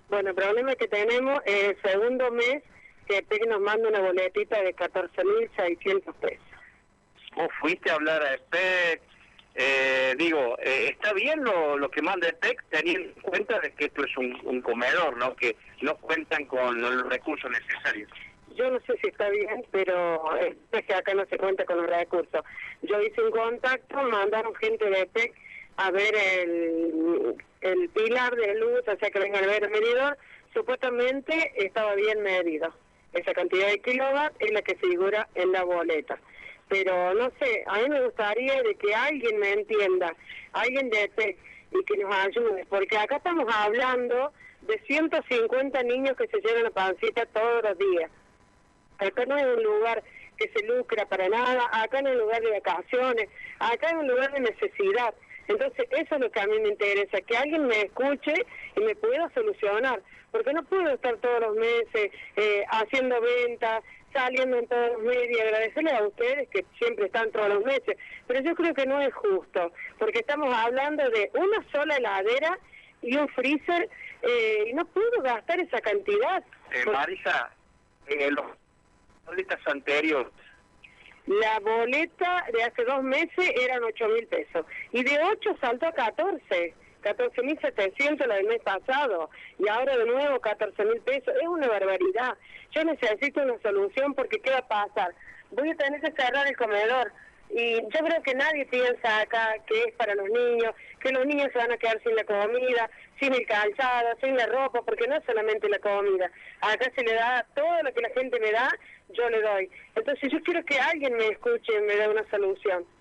Bueno, el problema que tenemos es el segundo mes que PEC nos manda una boletita de 14.600 pesos. ¿Vos fuiste a hablar a EPEC? ¿Está bien lo que manda EPEC, teniendo en cuenta de que esto es un comedor, ¿no? Que no cuentan con los recursos necesarios? Yo no sé si está bien, pero es que acá no se cuenta con los recursos. Yo hice un contacto, mandaron gente de EPEC a ver el pilar de luz, o sea que vengan a ver el medidor. Supuestamente estaba bien medido. Esa cantidad de kilovatios es la que figura en la boleta. Pero no sé, a mí me gustaría de que alguien me entienda, alguien de EPEC, y que nos ayude, porque acá estamos hablando de 150 niños que se llevan la pancita todos los días. Acá no es un lugar que se lucra para nada, acá no es un lugar de vacaciones, acá es un lugar de necesidad. Entonces eso es lo que a mí me interesa, que alguien me escuche y me pueda solucionar, porque no puedo estar todos los meses haciendo ventas, saliendo en todos los medios, y agradecerles a ustedes que siempre están todos los meses, pero yo creo que no es justo, porque estamos hablando de una sola heladera y un freezer, y no puedo gastar esa cantidad. Marisa, los boletas anteriores. La boleta de hace 2 meses eran 8.000 pesos, y de 8 saltó a 14.700 la del mes pasado, y ahora de nuevo 14.000 pesos, es una barbaridad. Yo necesito una solución, porque ¿qué va a pasar? Voy a tener que cerrar el comedor, y yo creo que nadie piensa acá que es para los niños, que los niños se van a quedar sin la comida, sin el calzado, sin la ropa, porque no es solamente la comida. Acá se le da todo lo que la gente me da, yo le doy. Entonces yo quiero que alguien me escuche y me dé una solución.